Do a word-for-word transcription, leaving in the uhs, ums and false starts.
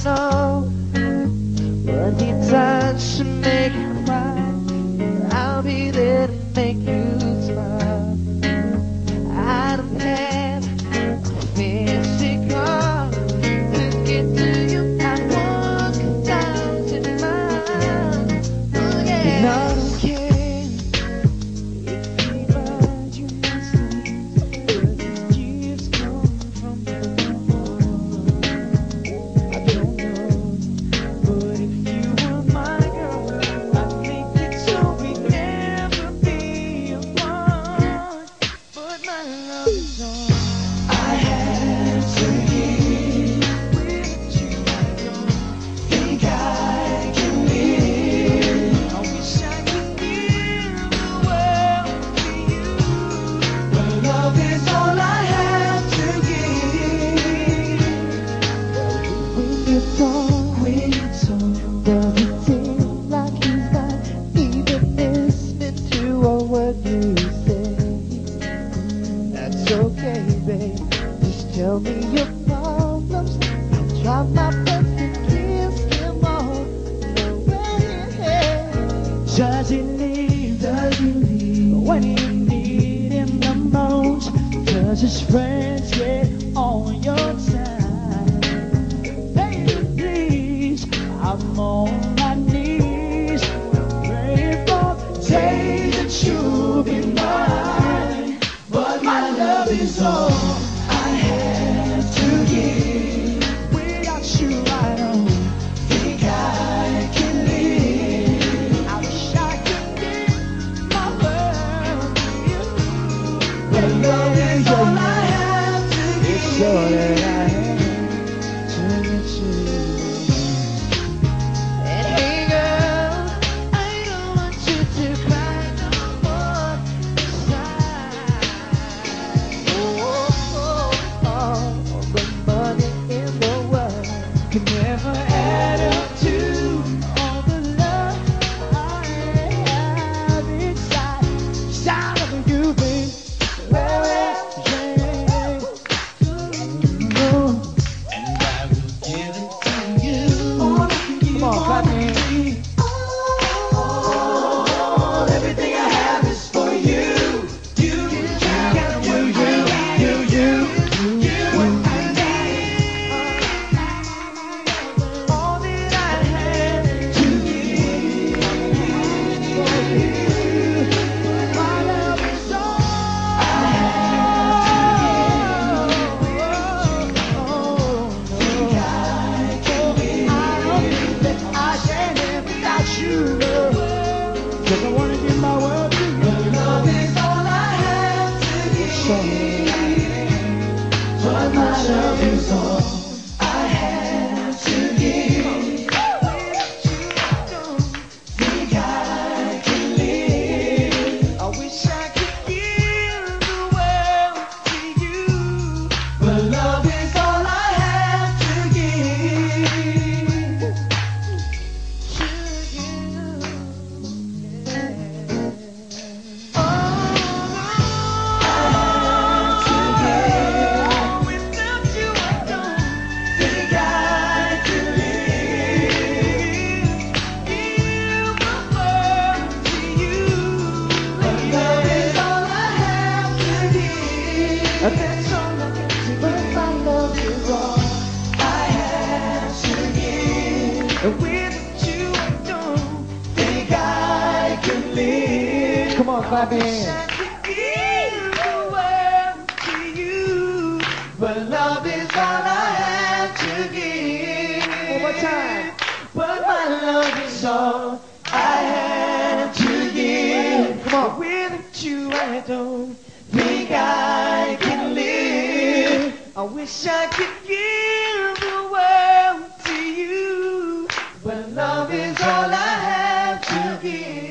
know what needs touch to make you cry. I'll be there to make you smile. I don't have a physical to get to you. I walk a thousand miles. Oh yeah. And I don't care if we find you missing, where the years come from. I don't know, but if you were my girl, I'd make it so we never be apart. But my love is all I have to give. With you, I don't think I can live. I wish I could give the world to you. But love is all I have to give. When you talk, when you talk, does it seem like he's not even listening to a word you say? That's okay, babe. Just tell me your problems. I'll try my best to kiss them all away. Does he leave? Does he leave when you need him the most? Does his friends get on your side? Baby, please, I'm on my knees, praying for the day that you'll be mine. But my love is all I have to give. Without you, I don't think I can live. I wish I could give my world to you. But love is all I have to give. It's all that I have to give to you. And hey girl, I don't want you to cry no more inside. Oh, oh, oh, the money in the world can never add up to all the love I have inside, inside of you, babe. Well, yeah. Oh. And I will give it to you. All I can give, come on, clap your hands. All, everything I have is for you. You, you, you, you, you, you, you and me. All that I have to give for you. My love is all I have to give. Oh, Think I can live. I don't think that I can live without you, love. 'Cause I wanna give my world to you. Love is all I have to give. But my love is all I have to give. Think I can live. I wish I could give the world to you. But love is all I have to give. To you. Oh, without you I don't Think I can live. give the world to you. But love is all I have to give. That's all I can do. But my love is all I have to give. and with you I don't. Think I can live. Come on, clap your Wish hands. I could give the world to you. But love is all I have to give. One more time. But my love is all I have to give. Come on. With you I don't think I can live. I wish I could give the world to you. But love is all I have to give.